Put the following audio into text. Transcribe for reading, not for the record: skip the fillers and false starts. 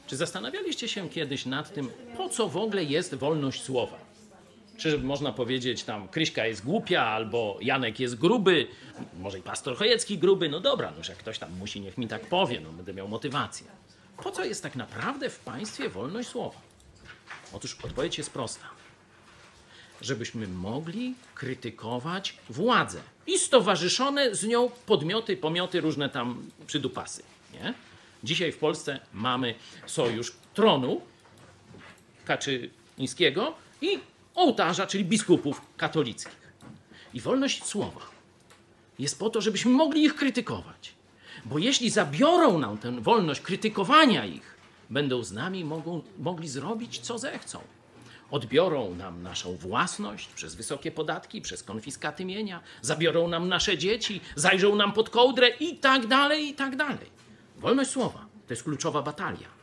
Czy zastanawialiście się kiedyś nad tym, po co w ogóle jest wolność słowa? Czy można powiedzieć tam Kryśka jest głupia, albo Janek jest gruby, może i pastor Chojecki gruby, no dobra, no, że jak ktoś tam musi, niech mi tak powie, no będę miał motywację. Po co jest tak naprawdę w państwie wolność słowa? Otóż odpowiedź jest prosta. Żebyśmy mogli krytykować władzę i stowarzyszone z nią podmioty, pomioty, różne tam przydupasy. Nie? Dzisiaj w Polsce mamy sojusz tronu Kaczyńskiego i ołtarza, czyli biskupów katolickich. I wolność słowa jest po to, żebyśmy mogli ich krytykować. Bo jeśli zabiorą nam tę wolność krytykowania ich, będą z nami mogli zrobić, co zechcą. Odbiorą nam naszą własność przez wysokie podatki, przez konfiskaty mienia, zabiorą nam nasze dzieci, zajrzą nam pod kołdrę i tak dalej, i tak dalej. Wolność słowa to jest kluczowa batalia.